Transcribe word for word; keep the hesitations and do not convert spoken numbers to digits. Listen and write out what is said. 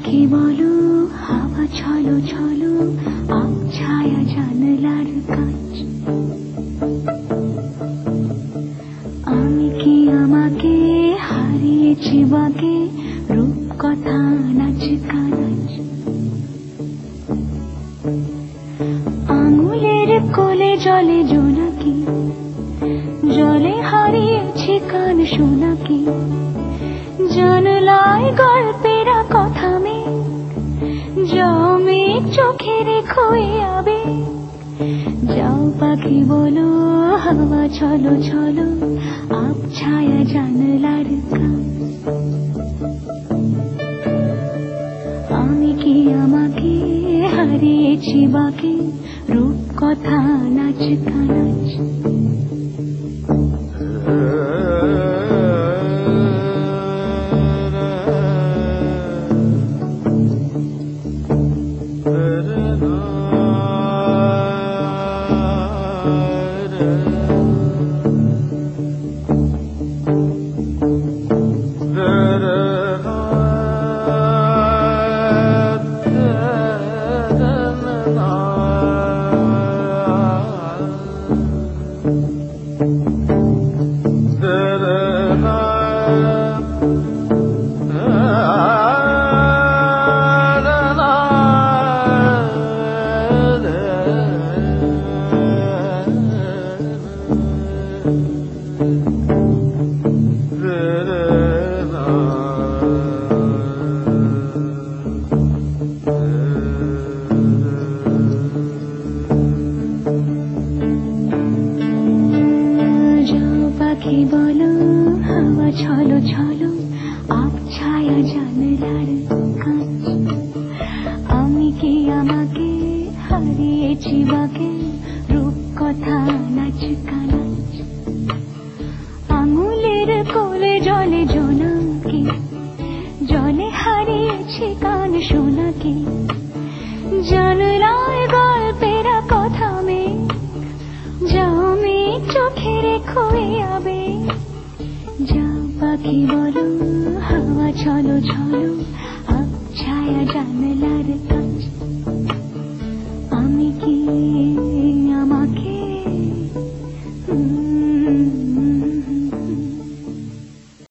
পাখি বলো, হাওয়া ছলো ছলো, আব ছায়া জানলার কাছ। আমি কি আমাকে হারিয়েছি বাকে, রূপ কথা নাচ কানাচ। আঙুলের কোলে জলে জোনাকি, জলে হারিয়েছি কান শোনাকি। জানলায় গল্পেরা কথা মেঘ, যাও মেঘ চোখে রেখো এ আবেগ। যাও পাখি বলো, হাওয়া ছলো ছলো, আব ছায়া জানলার কাছ। আমি কি আমাকে হারিয়েছি বাকে, রূপ কথা নাচ কানাচ। পাখি বলো, হাওয়া ছলো ছলো, আব ছায়া জানলার কাছ। আমি কি আমাকে হারিয়েছি বাকে, রূপ কথা নাচ কানাচ। আঙুলের কোলে জলে জোনাকি, জলে হারিয়েছি কান শোনাকি। জানলায় গল্পেরা কথা মেঘ, যাও মেঘ চোখে রেখো এ আবেগ। যাও পাখি বলো, হাওয়া ছলো ছলো,